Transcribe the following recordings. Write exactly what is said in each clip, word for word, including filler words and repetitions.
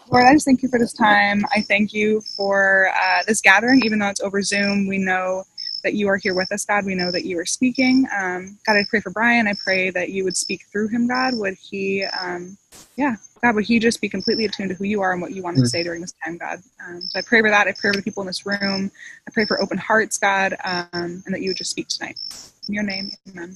Lord, I just thank you for this time. I thank you for uh, this gathering, even though it's over Zoom. We know that you are here with us, God. We know that you are speaking. Um, God, I pray for Brian. I pray that you would speak through him, God. Would he, um, yeah, God, would he just be completely attuned to who you are and what you want to say during this time, God. Um, so I pray for that. I pray for the people in this room. I pray for open hearts, God, um, and that you would just speak tonight. In your name, amen.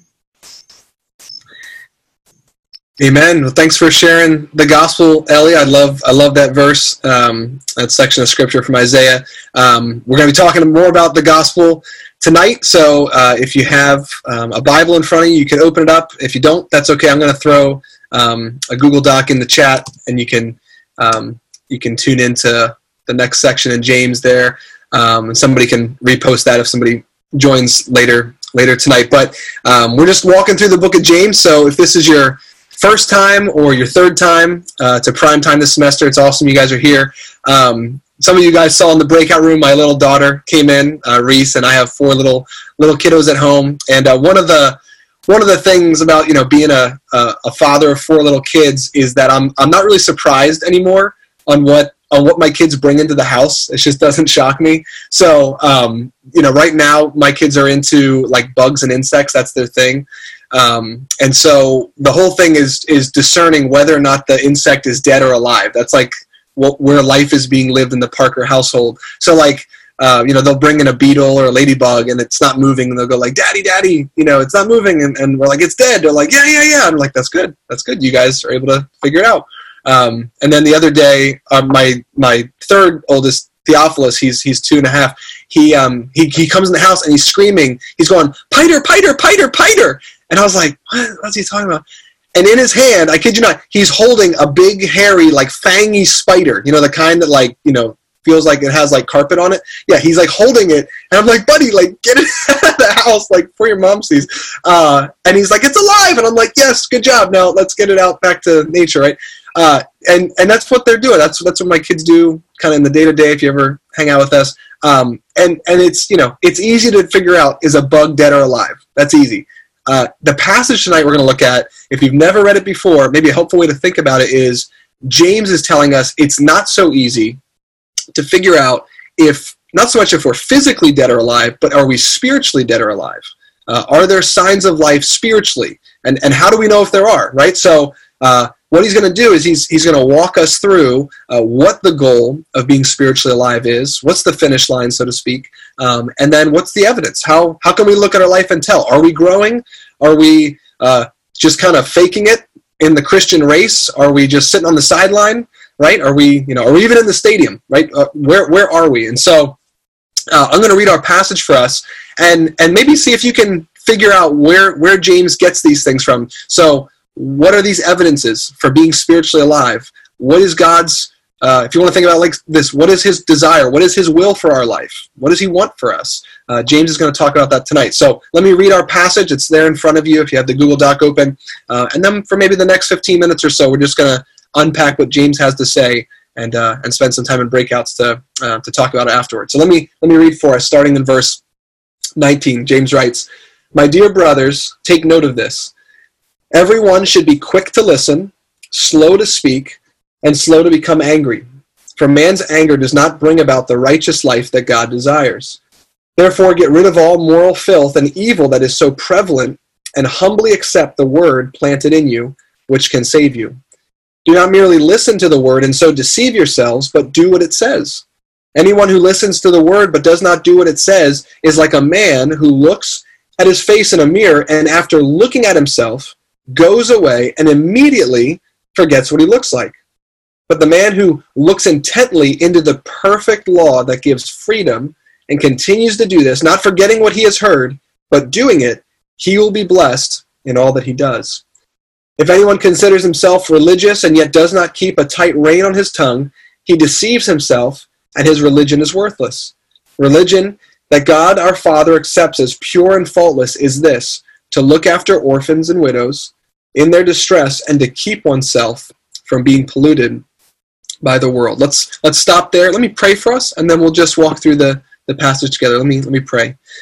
Amen. Well, thanks for sharing the gospel, Ellie. I love I love that verse, um, that section of scripture from Isaiah. Um, we're going to be talking more about the gospel tonight, so uh, if you have um, a Bible in front of you, you can open it up. If you don't, that's okay. I'm going to throw um, a Google Doc in the chat, and you can um, you can tune into the next section in James there, um, and somebody can repost that if somebody joins later later tonight. But um, we're just walking through the book of James, so if this is your first time or your third time uh, to prime time this semester, it's awesome you guys are here. Um, some of you guys saw in the breakout room, my little daughter came in, uh, Reese, and I have four little little kiddos at home. And uh, one of the one of the things about you know being a, a a father of four little kids is that I'm I'm not really surprised anymore on what on what my kids bring into the house. It just doesn't shock me. So um, you know, right now my kids are into like bugs and insects. That's their thing. Um, and so the whole thing is is discerning whether or not the insect is dead or alive. That's like what, where life is being lived in the Parker household. So like, uh, you know, they'll bring in a beetle or a ladybug and it's not moving, and they'll go like, "Daddy, Daddy, you know, it's not moving," and, and we're like, "It's dead." They're like, "Yeah, yeah, yeah." I'm like, "That's good. That's good. You guys are able to figure it out." Um, and then the other day, uh, my my third oldest, Theophilus, he's he's two and a half. He um he he comes in the house and he's screaming. He's going, "Piter, Piter, Piter, Piter!" And I was like, what? What's he talking about? And in his hand, I kid you not, he's holding a big, hairy, like, fangy spider. You know, the kind that, like, you know, feels like it has, like, carpet on it. Yeah, he's, like, holding it. And I'm like, buddy, like, get it out of the house, like, before your mom sees. Uh, and he's like, it's alive. And I'm like, yes, good job. Now let's get it out back to nature, right? Uh, and, and that's what they're doing. That's that's what my kids do kind of in the day-to-day if you ever hang out with us. Um, and, and it's, you know, it's easy to figure out, is a bug dead or alive? That's easy. Uh, the passage tonight we're going to look at, if you've never read it before, maybe a helpful way to think about it is James is telling us it's not so easy to figure out if, not so much if we're physically dead or alive, but are we spiritually dead or alive? Uh, are there signs of life spiritually? And and how do we know if there are, right? So uh, what he's going to do is he's he's going to walk us through uh, what the goal of being spiritually alive is, what's the finish line, so to speak, um, and then what's the evidence? How how can we look at our life and tell? Are we growing? Are we uh, just kind of faking it in the Christian race? Are we just sitting on the sideline, right? Are we, you know, are we even in the stadium, right? Uh, where where are we? And so uh, I'm going to read our passage for us, and and maybe see if you can figure out where where James gets these things from. So what are these evidences for being spiritually alive? What is God's, uh, if you want to think about like this, what is his desire? What is his will for our life? What does he want for us? Uh, James is going to talk about that tonight. So let me read our passage. It's there in front of you if you have the Google Doc open. Uh, and then for maybe the next fifteen minutes or so, we're just going to unpack what James has to say and uh, and spend some time in breakouts to uh, to talk about it afterwards. So let me let me read for us, starting in verse nineteen. James writes, "My dear brothers, take note of this. Everyone should be quick to listen, slow to speak, and slow to become angry. For man's anger does not bring about the righteous life that God desires. Therefore, get rid of all moral filth and evil that is so prevalent, and humbly accept the word planted in you, which can save you. Do not merely listen to the word and so deceive yourselves, but do what it says. Anyone who listens to the word but does not do what it says is like a man who looks at his face in a mirror and after looking at himself, goes away and immediately forgets what he looks like. But the man who looks intently into the perfect law that gives freedom and continues to do this, not forgetting what he has heard, but doing it, he will be blessed in all that he does. If anyone considers himself religious and yet does not keep a tight rein on his tongue, he deceives himself and his religion is worthless. Religion that God our Father accepts as pure and faultless is this, to look after orphans and widows in their distress and to keep oneself from being polluted by the world." Let's let's stop there. Let me pray for us, and then we'll just walk through the, the passage together. Let me let me pray.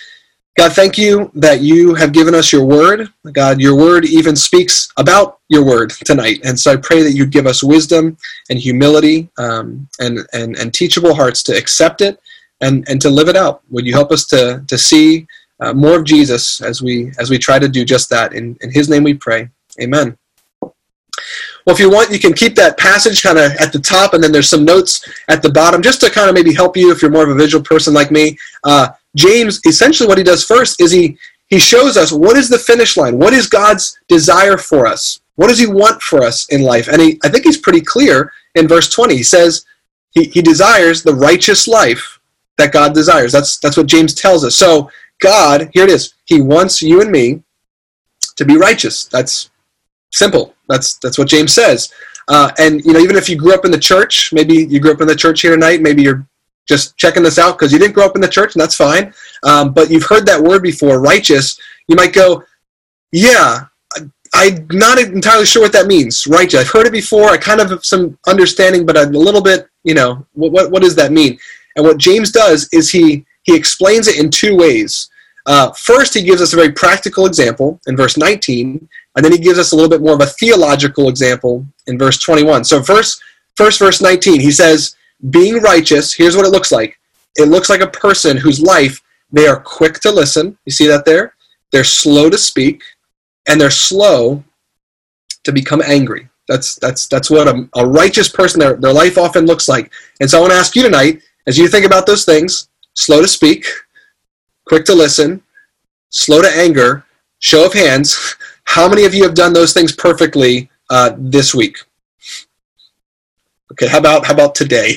God, thank you that you have given us your word. God, your word even speaks about your word tonight. And so I pray that you'd give us wisdom and humility um, and, and, and teachable hearts to accept it and, and to live it out. Would you help us to, to see uh, more of Jesus as we as we try to do just that? In, in his name we pray. Amen. Well, if you want, you can keep that passage kind of at the top, and then there's some notes at the bottom just to kind of maybe help you if you're more of a visual person like me. Uh, James, essentially what he does first is he, he shows us what is the finish line. What is God's desire for us? What does he want for us in life? And he, I think he's pretty clear in verse twenty. He says he, he desires the righteous life that God desires. That's, that's what James tells us. So God, here it is, he wants you and me to be righteous. That's simple. That's that's what James says. Uh, and you know, even if you grew up in the church, maybe you grew up in the church here tonight, maybe you're just checking this out because you didn't grow up in the church, and that's fine. Um, but you've heard that word before, righteous. You might go, yeah, I'm not entirely sure what that means, righteous. I've heard it before. I kind of have some understanding, but I'm a little bit, you know, what, what, what does that mean? And what James does is he, he explains it in two ways. Uh, first, he gives us a very practical example in verse nineteen, and then he gives us a little bit more of a theological example in verse twenty-one. So first, first verse nineteen, he says, being righteous, here's what it looks like. It looks like a person whose life, they are quick to listen. You see that there? They're slow to speak, and they're slow to become angry. That's that's that's what a, a righteous person, their, their life often looks like. And so I want to ask you tonight, as you think about those things, slow to speak, quick to listen, slow to anger, show of hands, how many of you have done those things perfectly uh, this week? Okay, how about how about today?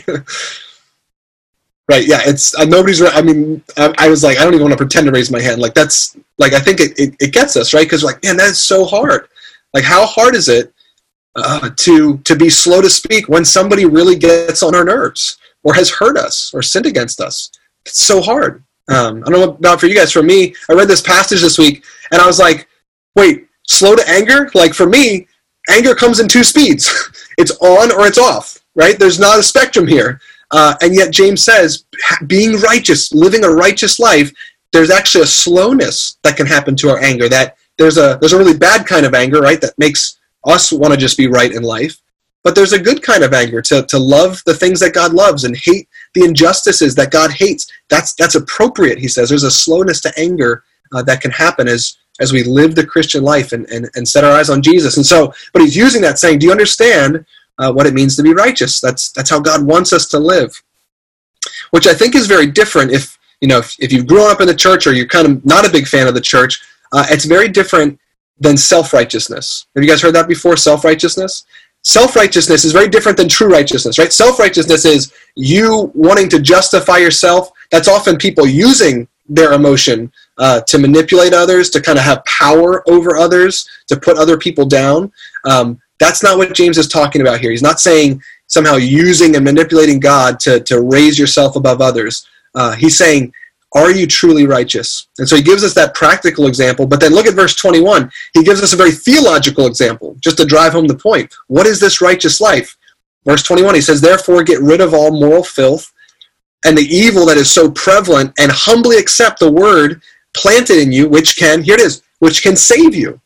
Right, yeah, it's uh, nobody's. I mean, I, I was like, I don't even want to pretend to raise my hand. Like that's like I think it, it, it gets us right because like, man, that is so hard. Like, how hard is it uh, to to be slow to speak when somebody really gets on our nerves or has hurt us or sinned against us? It's so hard. Um, I don't know about for you guys. For me, I read this passage this week, and I was like, wait, slow to anger? Like for me, anger comes in two speeds. It's on or it's off. Right? There's not a spectrum here. Uh, and yet James says, being righteous, living a righteous life, there's actually a slowness that can happen to our anger. That there's a there's a really bad kind of anger, right, that makes us want to just be right in life. But there's a good kind of anger to, to love the things that God loves and hate the injustices that God hates. That's that's appropriate, he says. There's a slowness to anger uh, that can happen as as we live the Christian life and, and, and set our eyes on Jesus. And so, but he's using that saying, do you understand Uh, what it means to be righteous? That's that's how God wants us to live, which I think is very different. If you know, if, if you've grown up in the church or you're kind of not a big fan of the church, uh, it's very different than self-righteousness. Have you guys heard that before? Self-righteousness. Self-righteousness is very different than true righteousness, right? Self-righteousness is you wanting to justify yourself. That's often people using their emotion uh, to manipulate others, to kind of have power over others, to put other people down. Um, That's not what James is talking about here. He's not saying somehow using and manipulating God to, to raise yourself above others. Uh, he's saying, are you truly righteous? And so he gives us that practical example, but then look at verse twenty-one. He gives us a very theological example, just to drive home the point. What is this righteous life? Verse twenty-one, he says, therefore get rid of all moral filth and the evil that is so prevalent, and humbly accept the word planted in you, which can, here it is, which can save you.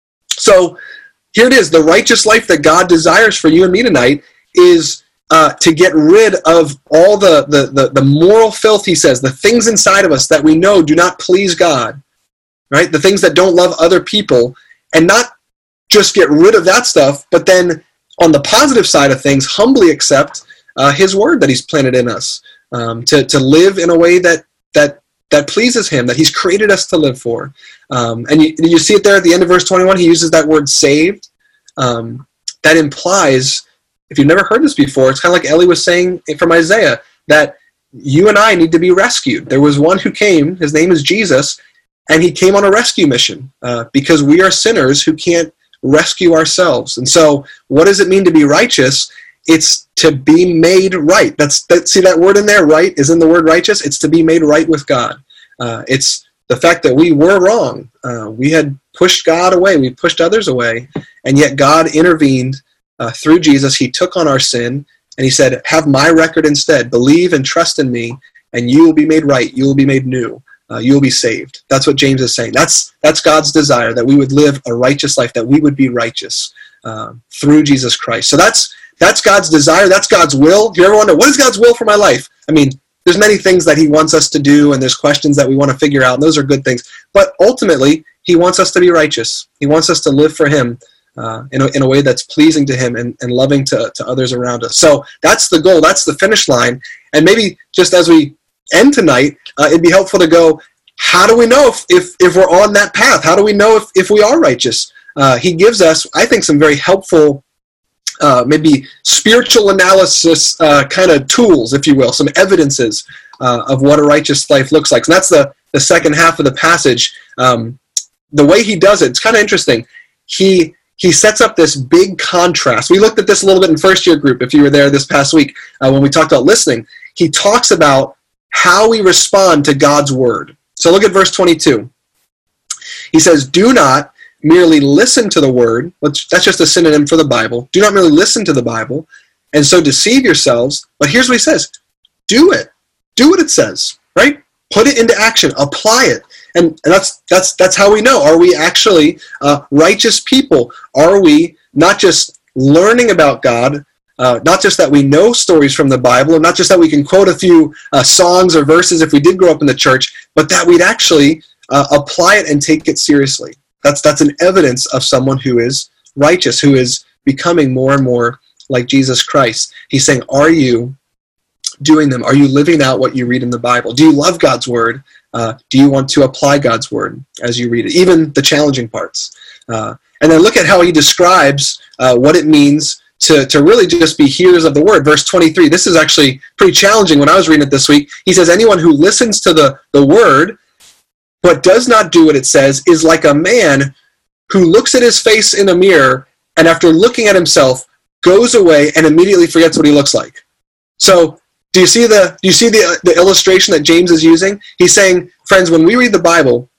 So, here it is, the righteous life that God desires for you and me tonight is uh, to get rid of all the, the, the, the moral filth, he says, the things inside of us that we know do not please God, right? The things that don't love other people, and not just get rid of that stuff, but then on the positive side of things, humbly accept uh, his word that he's planted in us, um, to, to live in a way that, that, that pleases him, that he's created us to live for. Um, and you, you see it there at the end of verse twenty-one, he uses that word saved. Um, that implies, if you've never heard this before, it's kind of like Ellie was saying from Isaiah, that you and I need to be rescued. There was one who came, his name is Jesus, and he came on a rescue mission uh, because we are sinners who can't rescue ourselves. And so what does it mean to be righteous? It's to be made right. That's that. See that word in there, right, is in the word righteous. It's to be made right with God. Uh, it's the fact that we were wrong. Uh, we had pushed God away. We pushed others away. And yet God intervened uh, through Jesus. He took on our sin, and he said, have my record instead. Believe and trust in me, and you will be made right. You will be made new. uh, you'll be saved. That's what James is saying. That's that's God's desire, that we would live a righteous life, that we would be righteous uh, through Jesus Christ. So that's that's God's desire. That's God's will. Do you ever wonder, what is God's will for my life? I mean, there's many things that he wants us to do, and there's questions that we want to figure out, and those are good things. But ultimately, he wants us to be righteous. He wants us to live for him uh, in, a, in a way that's pleasing to him and, and loving to, to others around us. So that's the goal. That's the finish line. And maybe just as we end tonight, uh, it'd be helpful to go, how do we know if, if, if we're on that path? How do we know if, if we are righteous? Uh, he gives us, I think, some very helpful Uh, maybe spiritual analysis uh, kind of tools, if you will, some evidences uh, of what a righteous life looks like. And that's the, the second half of the passage. Um, the way he does it, it's kind of interesting. He he sets up this big contrast. We looked at this a little bit in first year group, if you were there this past week, uh, when we talked about listening. He talks about how we respond to God's word. So look at verse twenty-two. He says, do not merely listen to the word, which that's just a synonym for the Bible. Do not merely listen to the Bible and so deceive yourselves. But here's what he says. Do it. Do what it says, right? Put it into action. Apply it. And, and that's that's that's how we know. Are we actually uh, righteous people? Are we not just learning about God, uh, not just that we know stories from the Bible, and not just that we can quote a few uh, songs or verses if we did grow up in the church, but that we'd actually uh, apply it and take it seriously. That's that's an evidence of someone who is righteous, who is becoming more and more like Jesus Christ. He's saying, are you doing them? Are you living out what you read in the Bible? Do you love God's word? Uh, do you want to apply God's word as you read it, even the challenging parts? Uh, and then look at how he describes uh, what it means to, to really just be hearers of the word. Verse twenty-three, this is actually pretty challenging when I was reading it this week. He says, anyone who listens to the, the word but does not do what it says is like a man who looks at his face in a mirror and after looking at himself goes away and immediately forgets what he looks like. So do you see the do you see the, the illustration that James is using? He's saying, friends, when we read the Bible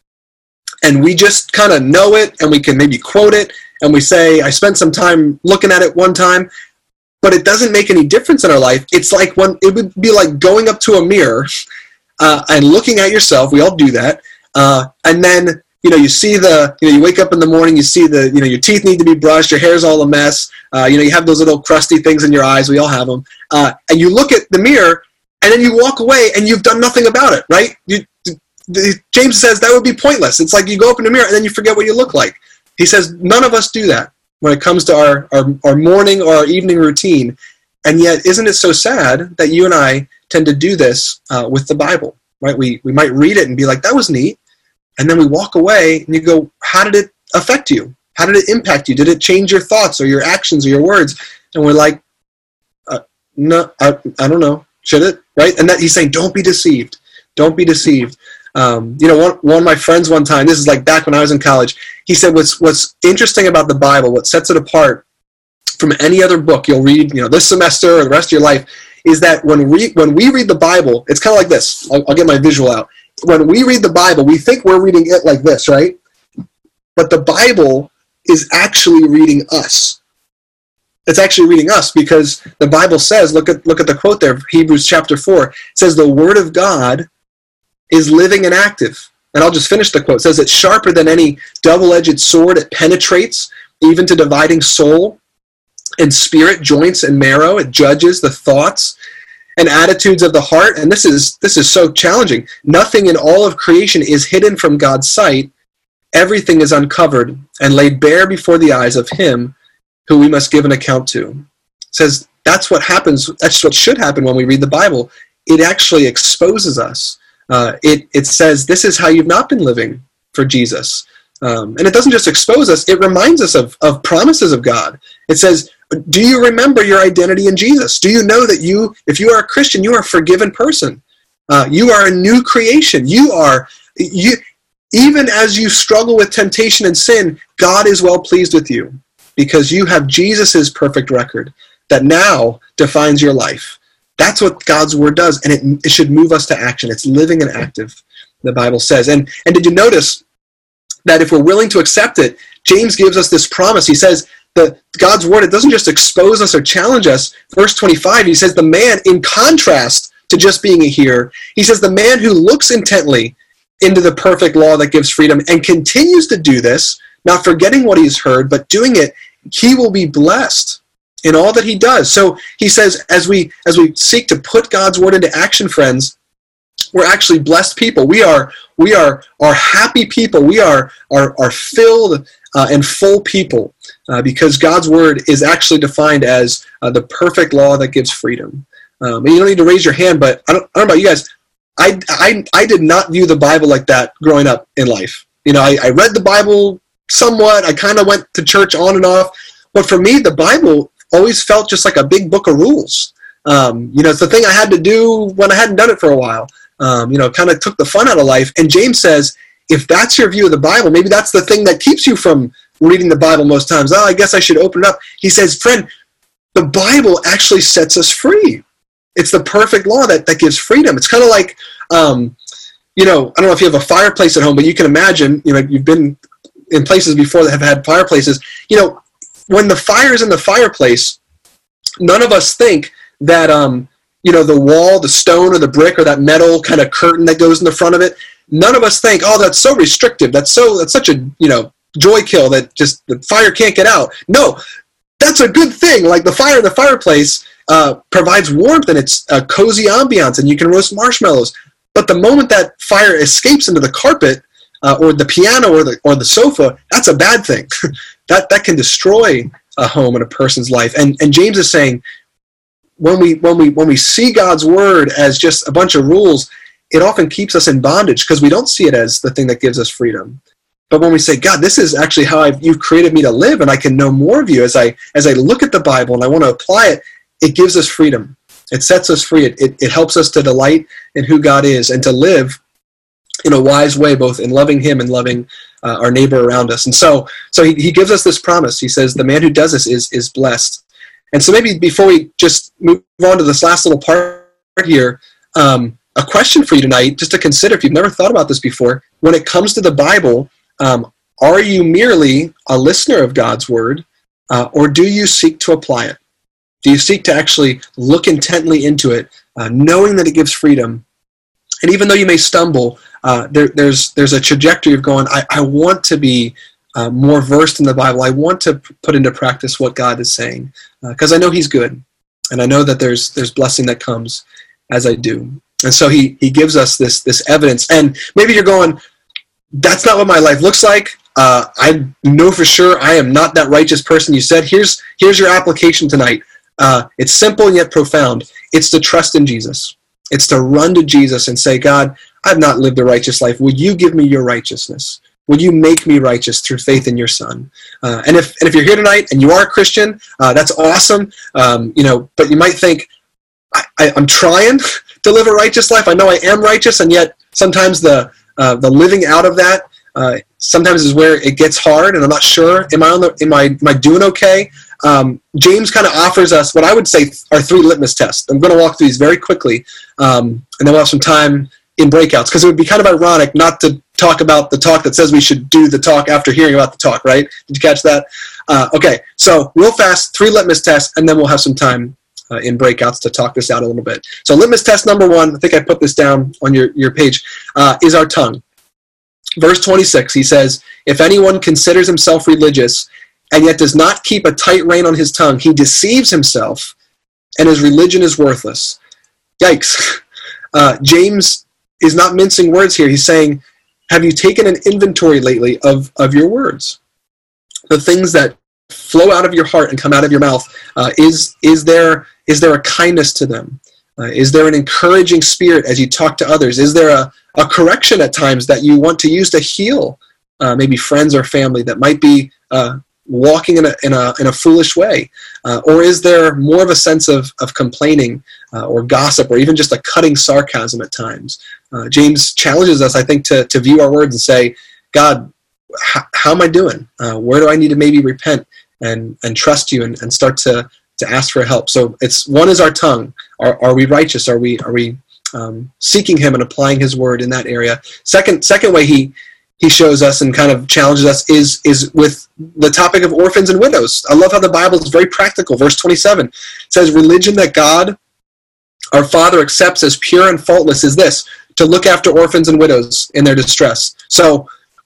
and we just kind of know it and we can maybe quote it and we say, I spent some time looking at it one time, but it doesn't make any difference in our life. It's like when it would be like going up to a mirror uh, and looking at yourself. We all do that. Uh, and then, you know, you see the, you know, you wake up in the morning, you see the, you know, your teeth need to be brushed, your hair's all a mess, uh, you know, you have those little crusty things in your eyes, we all have them, uh, and you look at the mirror, and then you walk away, and you've done nothing about it, right? You, the, James says that would be pointless. It's like you go up in the mirror, and then you forget what you look like. He says none of us do that when it comes to our, our, our morning or our evening routine, and yet isn't it so sad that you and I tend to do this uh, with the Bible? Right? We we might read it and be like, that was neat. And then we walk away and you go, how did it affect you? How did it impact you? Did it change your thoughts or your actions or your words? And we're like, uh, no, I, I don't know. Should it? Right? And that he's saying, don't be deceived. Don't be deceived. Um, you know, one, one of my friends one time, this is like back when I was in college, he said, what's, what's interesting about the Bible, what sets it apart from any other book you'll read, you know, this semester or the rest of your life, is that when we when we read the Bible, it's kind of like this. I'll, I'll get my visual out. When we read the Bible, we think we're reading it like this, right? But the Bible is actually reading us. It's actually reading us because the Bible says, look at look at the quote there, Hebrews chapter four. It says the Word of God is living and active. And I'll just finish the quote. It says it's sharper than any double-edged sword. It penetrates even to dividing soul and spirit, joints and marrow. It judges the thoughts and attitudes of the heart. And this is this is so challenging. Nothing in all of creation is hidden from God's sight. Everything is uncovered and laid bare before the eyes of him who we must give an account to. It says that's what happens. That's what should happen when we read the Bible. It actually exposes us. Uh, it, it says this is how you've not been living for Jesus. Um, and it doesn't just expose us, it reminds us of, of promises of God. It says, do you remember your identity in Jesus? Do you know that you, if you are a Christian, you are a forgiven person? Uh, you are a new creation. You are, you, even as you struggle with temptation and sin, God is well pleased with you because you have Jesus' perfect record that now defines your life. That's what God's word does, and it, it should move us to action. It's living and active, the Bible says. And, and did you notice that if we're willing to accept it, James gives us this promise. He says that God's word, it doesn't just expose us or challenge us. Verse twenty-five, he says the man, in contrast to just being a hearer, he says the man who looks intently into the perfect law that gives freedom and continues to do this, not forgetting what he's heard, but doing it, he will be blessed in all that he does. So he says, as we as we seek to put God's word into action, friends, we're actually blessed people. We are we are are happy people. We are are, are filled uh, and full people uh, because God's word is actually defined as uh, the perfect law that gives freedom. Um, and you don't need to raise your hand, but I don't, I don't know about you guys. I, I, I did not view the Bible like that growing up in life. You know, I, I read the Bible somewhat. I kind of went to church on and off. But for me, the Bible always felt just like a big book of rules. Um, you know, it's the thing I had to do when I hadn't done it for a while. Um, you know, kind of took the fun out of life. And James says, if that's your view of the Bible, maybe that's the thing that keeps you from reading the Bible most times. Oh, I guess I should open it up. He says, friend, the Bible actually sets us free. It's the perfect law that, that gives freedom. It's kind of like, um, you know, I don't know if you have a fireplace at home, but you can imagine, you know, you've been in places before that have had fireplaces. You know, when the fire is in the fireplace, none of us think that, um, you know, the wall, the stone or the brick or that metal kind of curtain that goes in the front of it, none of us think, oh, that's so restrictive. That's so, that's such a, you know, joy kill that just the fire can't get out. No, that's a good thing. Like the fire in the fireplace uh, provides warmth and it's a cozy ambiance and you can roast marshmallows. But the moment that fire escapes into the carpet uh, or the piano or the or the sofa, that's a bad thing. that that can destroy a home and a person's life. And and James is saying, when we when we when we see God's word as just a bunch of rules, it often keeps us in bondage because we don't see it as the thing that gives us freedom. But when we say, God, this is actually how I've, you've created me to live, and I can know more of you as I as I look at the Bible and I want to apply it, it gives us freedom. It sets us free. It, it, it helps us to delight in who God is and to live in a wise way, both in loving him and loving uh, our neighbor around us. And so so he, he gives us this promise. He says, the man who does this is is blessed. And so maybe before we just move on to this last little part here, um, a question for you tonight, just to consider if you've never thought about this before. When it comes to the Bible, um, are you merely a listener of God's word, uh, or do you seek to apply it? Do you seek to actually look intently into it, uh, knowing that it gives freedom? And even though you may stumble, uh, there, there's there's a trajectory of going, I, I want to be uh, more versed in the Bible. I want to p- put into practice what God is saying, because uh, I know he's good. And I know that there's there's blessing that comes as I do. And so he he gives us this this evidence. And maybe you're going, that's not what my life looks like. Uh, I know for sure I am not that righteous person you said. Here's here's your application tonight. Uh, it's simple and yet profound. It's to trust in Jesus. It's to run to Jesus and say, God, I've not lived a righteous life. Would you give me your righteousness? Would you make me righteous through faith in your Son? Uh, and if and if you're here tonight and you are a Christian, uh, that's awesome. Um, you know, but you might think, I, I, I'm trying to live a righteous life. I know I am righteous, and yet sometimes the uh, the living out of that uh, sometimes is where it gets hard, and I'm not sure. Am I on the? Am I am I doing okay? Um, James kind of offers us what I would say are three litmus tests. I'm going to walk through these very quickly, um, and then we'll have some time in breakouts, because it would be kind of ironic not to talk about the talk that says we should do the talk after hearing about the talk, right? Did you catch that? Uh, okay, so real fast, three litmus tests, and then we'll have some time uh, in breakouts to talk this out a little bit. So litmus test number one, I think I put this down on your, your page, uh, is our tongue. Verse twenty-six, he says, if anyone considers himself religious and yet does not keep a tight rein on his tongue, he deceives himself, and his religion is worthless. Yikes. Uh, James is not mincing words here. He's saying, have you taken an inventory lately of, of your words? The things that flow out of your heart and come out of your mouth, uh, is, is, there, is there a kindness to them? Uh, is there an encouraging spirit as you talk to others? Is there a, a correction at times that you want to use to heal uh, maybe friends or family that might be uh, walking in a, in a in a foolish way? Uh, or is there more of a sense of, of complaining uh, or gossip or even just a cutting sarcasm at times? Uh, James challenges us, I think, to, to view our words and say, God, h- how am I doing? Uh, where do I need to maybe repent and, and trust you and, and start to, to ask for help? So it's one is our tongue. Are, are we righteous? Are we are we um, seeking him and applying his word in that area? Second second way he he shows us and kind of challenges us is is with the topic of orphans and widows. I love how the Bible is very practical. Verse twenty-seven says, religion that God, our Father, accepts as pure and faultless is this, to look after orphans and widows in their distress. So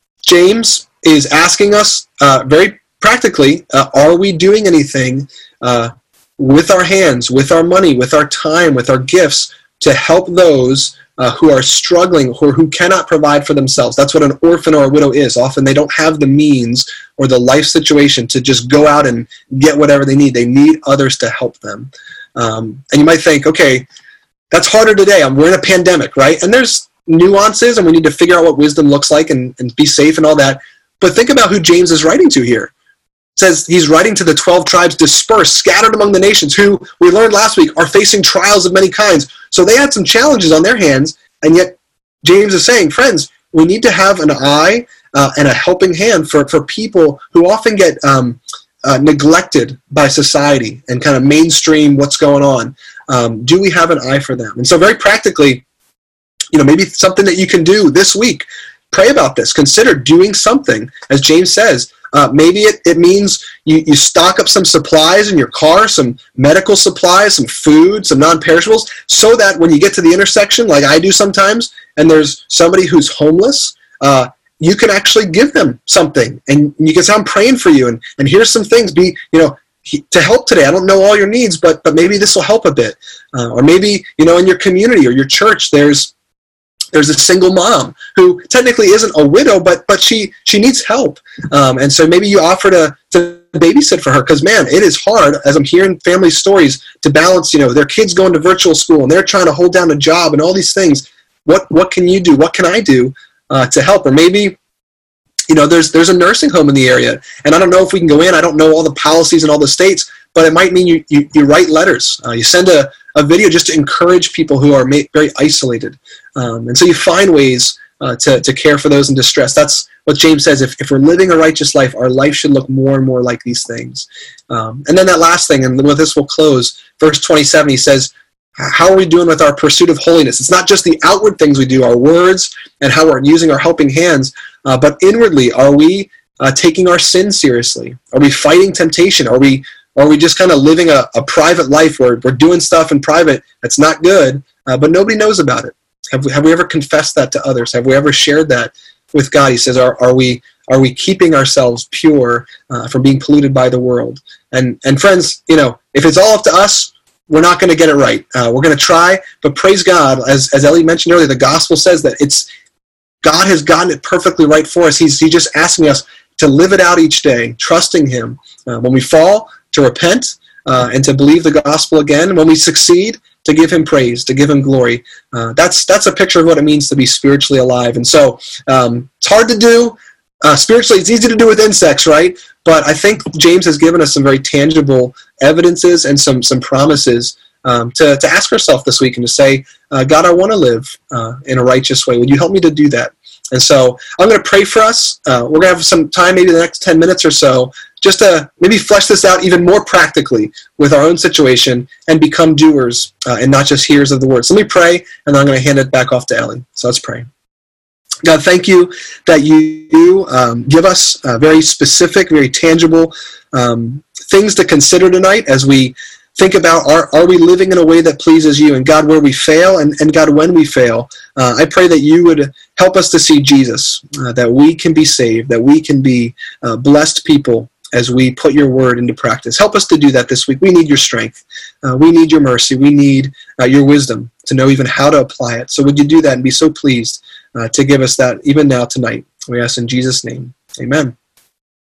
James is asking us uh, very practically, uh, are we doing anything uh, with our hands, with our money, with our time, with our gifts to help those uh, who are struggling or who cannot provide for themselves? That's what an orphan or a widow is. Often they don't have the means or the life situation to just go out and get whatever they need. They need others to help them. Um, and you might think, okay, that's harder today. We're in a pandemic, right? And there's nuances, and we need to figure out what wisdom looks like and, and be safe and all that. But think about who James is writing to here. It says he's writing to the twelve tribes dispersed, scattered among the nations, who we learned last week are facing trials of many kinds. So they had some challenges on their hands, and yet James is saying, friends, we need to have an eye uh, and a helping hand for, for people who often get um, uh, neglected by society and kind of mainstream what's going on. Um, do we have an eye for them? And so very practically, you know, maybe something that you can do this week, pray about this. Consider doing something, as James says. Uh, maybe it, it means you, you stock up some supplies in your car, some medical supplies, some food, some non-perishables, so that when you get to the intersection, like I do sometimes, and there's somebody who's homeless, uh, you can actually give them something. And you can say, I'm praying for you, and, and here's some things. Be, you know, to help today. I don't know all your needs, but but maybe this will help a bit. Uh, or maybe, you know, in your community or your church, there's there's a single mom who technically isn't a widow, but but she she needs help. Um, and so maybe you offer to, to babysit for her, because, man, it is hard, as I'm hearing family stories, to balance, you know, their kids going to virtual school and they're trying to hold down a job and all these things. What what can you do? What can I do uh, to help? Or maybe, you know, there's there's a nursing home in the area, and I don't know if we can go in. I don't know all the policies in all the states, but it might mean you you, you write letters. Uh, you send a, a video just to encourage people who are ma- very isolated. Um, and so you find ways uh, to, to care for those in distress. That's what James says. If, if we're living a righteous life, our life should look more and more like these things. Um, and then that last thing, and with this we'll close, verse twenty-seven, he says, how are we doing with our pursuit of holiness? It's not just the outward things we do, our words and how we're using our helping hands, uh, but inwardly, are we uh, taking our sin seriously? Are we fighting temptation? Are we Or are we just kind of living a, a private life where we're doing stuff in private that's not good, uh, but nobody knows about it? Have we, have we ever confessed that to others? Have we ever shared that with God? He says, are, are we are we keeping ourselves pure uh, from being polluted by the world? And and friends, you know, if it's all up to us, we're not going to get it right. Uh, we're going to try, but praise God, as as Ellie mentioned earlier, the gospel says that it's God has gotten it perfectly right for us. He's, he's just asking us to live it out each day, trusting Him. Uh, when we fall, to repent uh, and to believe the gospel again. When we succeed, to give Him praise, to give Him glory. Uh, that's that's a picture of what it means to be spiritually alive. And so um, it's hard to do. Uh, spiritually, it's easy to do with insects, right? But I think James has given us some very tangible evidences and some some promises um, to, to ask ourselves this week and to say, uh, God, I want to live uh, in a righteous way. Would you help me to do that? And so I'm going to pray for us. Uh, we're going to have some time, maybe the next ten minutes or so, just to maybe flesh this out even more practically with our own situation and become doers uh, and not just hearers of the word. So let me pray, and then I'm going to hand it back off to Ellie. So let's pray. God, thank you that you um, give us uh, very specific, very tangible um, things to consider tonight as we think about, are, are we living in a way that pleases you? And God, where we fail, and, and God, when we fail, uh, I pray that you would help us to see Jesus, uh, that we can be saved, that we can be uh, blessed people as we put your word into practice. Help us to do that this week. We need your strength. Uh, we need your mercy. We need uh, your wisdom to know even how to apply it. So would you do that and be so pleased uh, to give us that even now tonight? We ask in Jesus' name. Amen.